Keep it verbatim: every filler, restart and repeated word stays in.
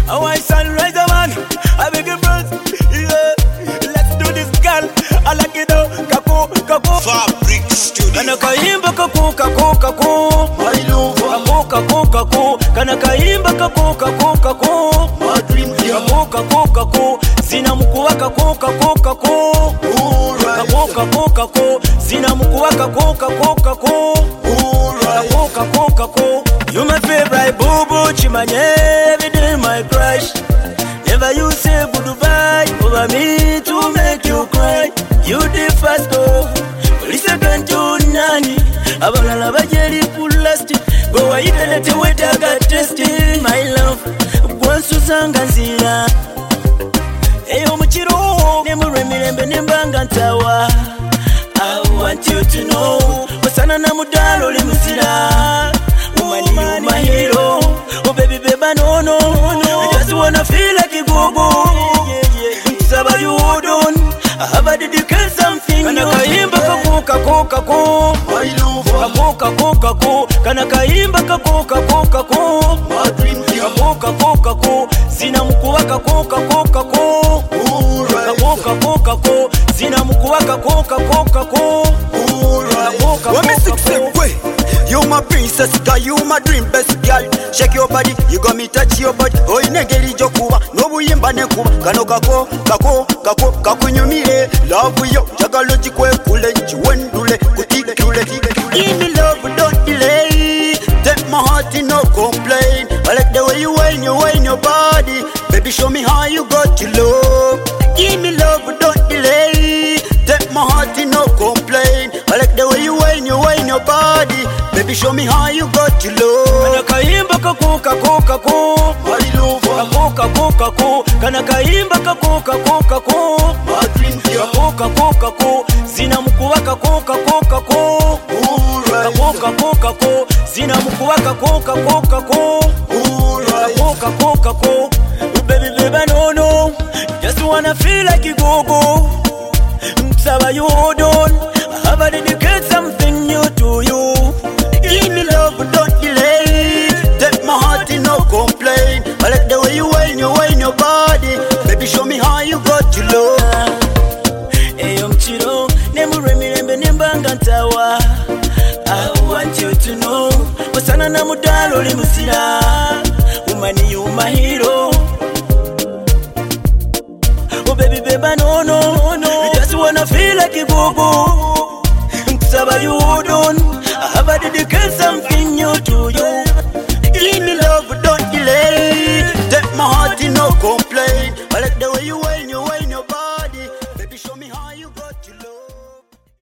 I want sunrise, man. I beg you first. Yeah. Let's do this, girl. I like it though. Kaku, kaku. Fabric Studio. Kana kaimba kaku, kaku, kaku. My love. Kaku, kaku, kaku. Kana kaimba kaku, kaku, kaku. My dream girl. Kaku, kaku, kaku. Zina mukuwa kaku, kaku, kaku. Alright. Kaku, kaku, kaku. Zina mukuwa kaku, kaku, kaku. Alright. Kaku, kaku, kaku. You my favorite boo-boo, chimanye, every day my crush. Never you say goodbye over me to make you cry. You the first oh, listen to nani. Abalala bajeri pulasti, go wa internet wait I got testing. My love, gwansu zanga nzira. Eyo muchiro, nemu remirembe nembanga ntawa. I want you to know, wasana na mudalo li muzira. Woman, you my hero. Oh baby, baby, no, no, no. I just wanna feel like a go-go. Saba you hold on. I have a dedicated something. Kana kaimba kaku, kaku, kaku. My love. Kaku, kaku, kaku. Kana kaimba kaku, kaku, kaku. My dream girl. Kaku, kaku, kaku. Zina mukuwa kaku, kaku, kaku. Alright. Kaku, kaku, kaku. Zina mukuwa kaku, kaku, kaku. Alright. Kaku, kaku, When me sick say, kaku. wait. You my princess, girl, you my dream best girl. Shake your body, you got me touch your body. Oh, inegeri jokuba, no buyimba nekuba. Kano kako, kako, kako, kakunyumire. Love yo, jagalo chikwe kule, chiwendule, kutikule. Give me love, don't delay. Take my heart in no complaint. I like the way you whine, you whine your body. Baby, show me how you got your love. Give me love, don't delay. Take my heart in no complaint. I like the way you whine, you whine your body. Baby, show me how you got your Kana love. kaimba kaku, kaku, kaku. My love, Kaku, kaku, kaku. Kana kaimba kaku, kaku, kaku. my dream girl. Kaku, kaku, kaku. Zina mukuwa kaku, kaku, kaku. Alright, Kaku, kaku, kaku. Zina mukuwa kaku, kaku, kaku. alright. Kaku, kaku, kaku. Baby, baby, no, no. Just wanna feel like you go, go. Saba you hold on. I have a dedicate something new to you. Give me love, don't delay. Take my heart in no complaint. I like the way you whine, you whine your body. Baby, show me how you got your love. Eyo mchiro, nemu remirembe nembanga ntawa. I want you to know, wasana na mudalo li muzira. Woman, you my hero. Oh baby, baby, no, no, no. I just wanna feel like a go-go. Saba you hold on. I have a dedicated something new to you. Give me love, don't delay. Take my heart in no complaint. I like the way you whine, you whine your body. Baby, show me how you got your love.